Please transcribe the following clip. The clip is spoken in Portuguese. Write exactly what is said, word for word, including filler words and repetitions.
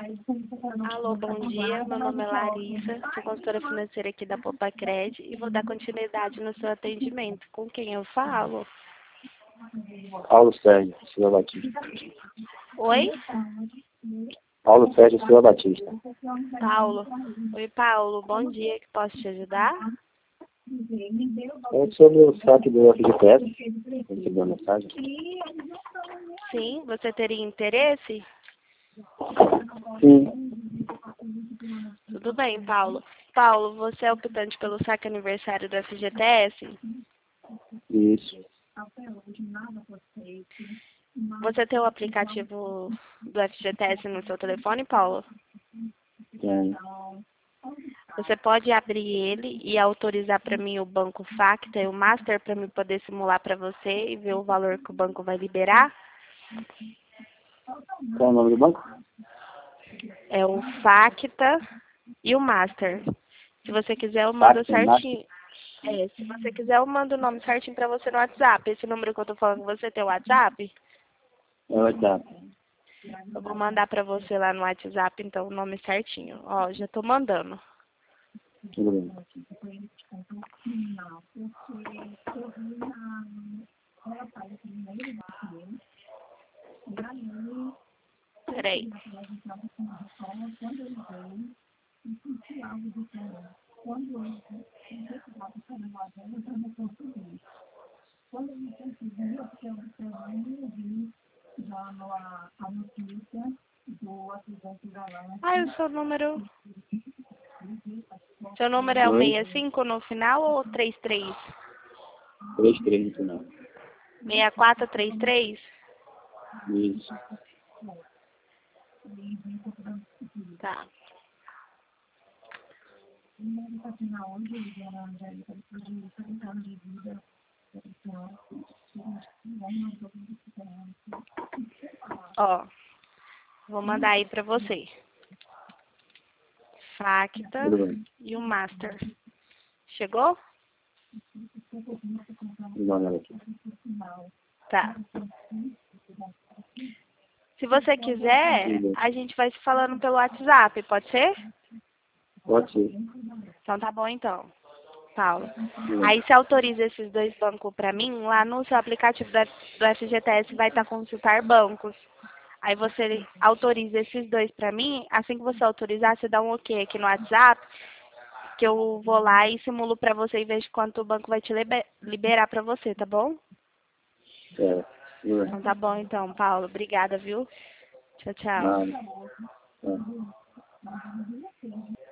Alô, bom dia. Meu nome é Larissa, sou consultora financeira aqui da Popacred e vou dar continuidade no seu atendimento. Com quem eu falo? Paulo Sérgio Silva Batista. Oi? Paulo Sérgio Silva Batista. Paulo. Oi, Paulo. Bom dia. Que posso te ajudar? É sobre o saque do F G T S. Recebeu a mensagem? Sim. Você teria interesse? Sim. Tudo bem, Paulo. Paulo, você é optante pelo saque aniversário do F G T S? Isso. Você tem o aplicativo do F G T S no seu telefone, Paulo? Tem. Você pode abrir ele e autorizar para mim o banco Facta e o Master para mim poder simular para você e ver o valor que o banco vai liberar? Qual é o nome do banco? É o Facta e o Master. Se você quiser, eu mando Facta e Master? certinho. É, se você quiser, eu mando o nome certinho para você no WhatsApp. Esse número que eu tô falando, você tem o WhatsApp? É o WhatsApp. Eu vou mandar para você lá no WhatsApp, então, o nome certinho. Ó, já tô mandando. Tudo bem. Peraí. Ah, o seu número... Seu número é o Oi? sessenta e cinco no final ou trinta e três? três três no final. sessenta e quatro trinta e três? Isso. Tá. Ó, vou mandar aí pra você. Facta Tudo bem. e o Master. Chegou? Vou dar uma olhada aqui. Tá. Se você quiser, a gente vai se falando pelo WhatsApp, pode ser? Pode ser. Então tá bom então, Paulo. Tudo bem. Aí você autoriza esses dois bancos pra mim, lá no seu aplicativo do F- do F G T S vai estar consultar bancos. Aí você autoriza esses dois pra mim, assim que você autorizar, você dá um ok aqui no WhatsApp, que eu vou lá e simulo pra você e vejo quanto o banco vai te liber- liberar pra você, tá bom? Certo. Tudo bem. Então tá bom então, Paulo. Obrigada, viu? Tchau, tchau. Nada. Tá.